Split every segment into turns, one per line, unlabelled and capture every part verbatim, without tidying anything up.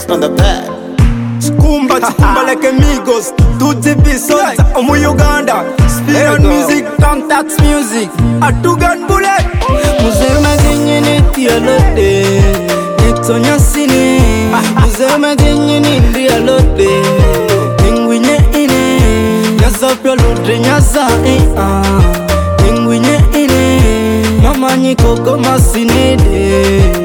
on the pad.
Skumba, skumba like amigos. two G P songs, omu Uganda. Speed on music, contact music. A two-gun bullet.
Muzema zenye neti alote Netonya sine Muzema zenye nindi alote Ningwinye ine Nyaza pyo ludre nyaza eh ah Ningwinye ine Mama nyikoko masinede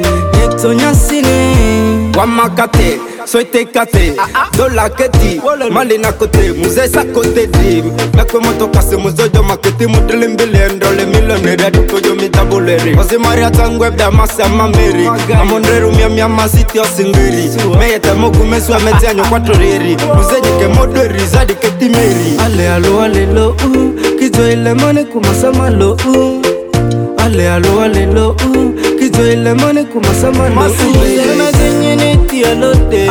Netonya sine
Wamakate, soite kate Dola keti, mali na kote Muze sa kote dim Mekwe moto kase muzojo maketi Mudele mbile ndole milonere Duko yo mitabuleri Ozi maria tangwe bda masa mameri Amondreru mia mia masiti osingiri Meyete mogu meswa metianyo kwa toreri Muze jike moderi zadi keti meri
Ale alo ale lo uh Kijo ile mone kumasama lo uh Ale alo ale lo uh Kijo ile mone kumasama lo uh Muzema zenye neti alote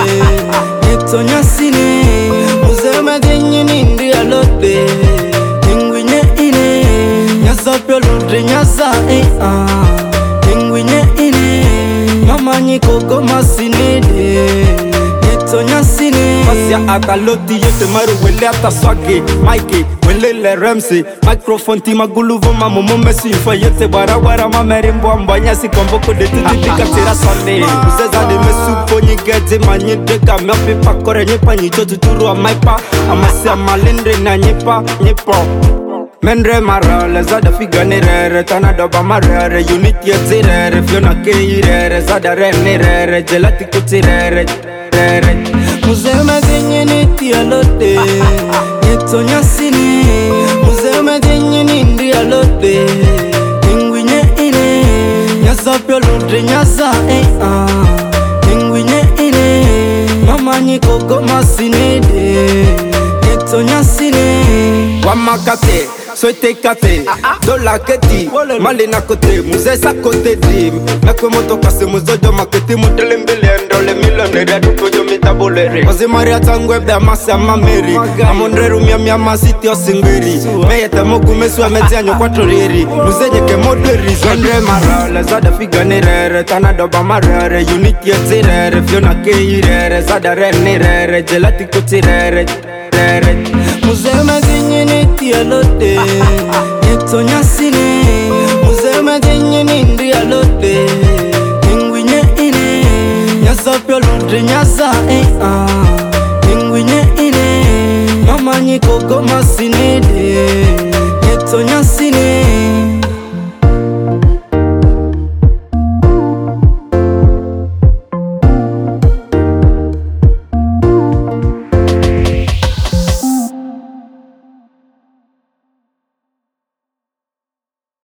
Netonya sine Muzema zenye nindi alote Ningwinye ine Nyaza pyo ludre nyaza eh ah Ningwinye ine Mama nyikoko masinede Netonya sine
Pasia akaloti yote maru wele ata swage Mikey, wele le remsi Microphone ti maguluvo mamumo mesi Infa yote wara wara mamerimbo ambanya si komboko de tuti tika tira sone Uzeza de mesu ponyi geze manye deka Meopi pa kore nyepa nyicho tuturu wa maipa Amasi amalendre na nyepa nyepo Menre mara lezada figa nirere Tana doba marere Unity ya zirere Fiona kei rere Zada rene rere Jelati kutirere rere
Muzema zenye neti alote Netonya sine Muzema zenye nindi alote Ningwinye ine Nyaza pyo ludre nyaza eh ah Ningwinye ine Mama nyikoko masinede Netonya sine
Wamakate, soite kate Dola keti, mali na kote Muze sa kote dim Mekwe moto kase muzojo maketi Mudele mbile ndole milonere Duko yo mitabuleri Ozi maria tangwe bda masa mameri Amondreru mia mia masiti osingiri Meyete mogu meswa metianyo kwa toreri Muze jeke moderi Zendre mara lezada figa nirere Tana doba marere Unity ya zirere Fiona kei rere Zada rene rere Jelati kutirere rere
Muzema zenye neti alote Netonya sine Muzema zenye nindi alote Ningwinye ine Nyaza pyo ludre nyaza eh ah Ningwinye ine Mama nyikoko masi